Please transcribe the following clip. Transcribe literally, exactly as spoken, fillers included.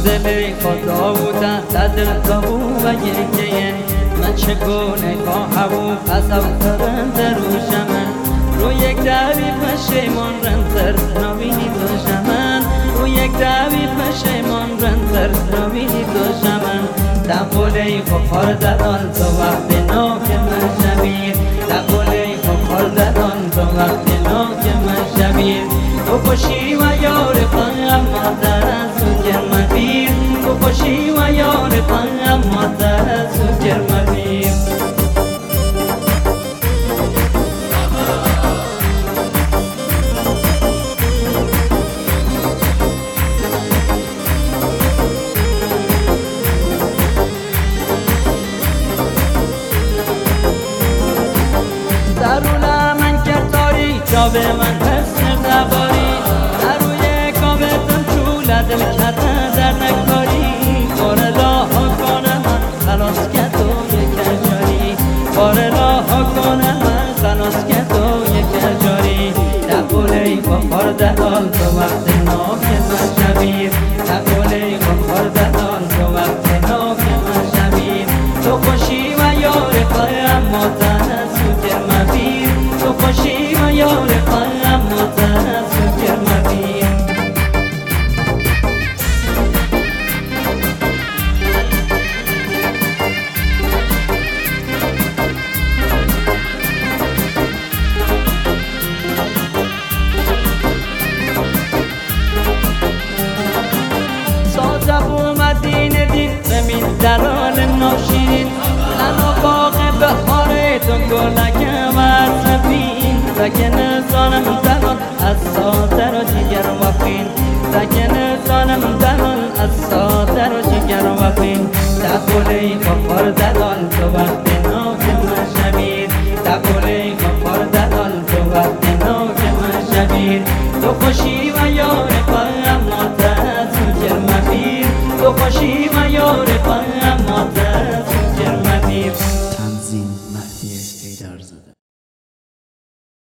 زلیخا داودن تدر دابو و یکیه من چگونه خواهو پسم ترن در روشمن رو یک دوی پشیمان رنتر نبینی دوشمن رو یک دوی پشیمان رنتر نبینی دوشمن دنبولی خور دادان تو وقت ناک من شبیر دنبولی خور دادان تو وقت ناک من شبیر تو خوشی و یار پنگم مادر از جرم بیر تو خوشی و یار پنگم مادر از جرم بیر درون من کرداری جاوه من حسن دباری در روی کامتم چوله دل کردن در نکاری بار راه کنه من خلاص که تو یک جاری بار راه کنه من خلاص که تو یک جاری دبولی بخور دهان تو وقت ناک من شبیر دبولی بخور دهان تو وقت ناک من شبیر تو خوشی و یار پایم مادر از جرم بیر تو خوشی و یار پایم مادر از جرم بیر سازم اومدین دین بمین درال ناشین لنا باغ بهاره تو گلکم از نبین تکه نزانم دهان از ساتر و جگر و خین تکه نزانم دهان از ساتر و جگر و خین دبولی بخور دهان تو وقت ناک من شبیر دبولی بخور دهان تو وقت ناک من شبیر تو خوشی و یار پایم مادر از جرم بیر تو خوشی و یار پایم مادر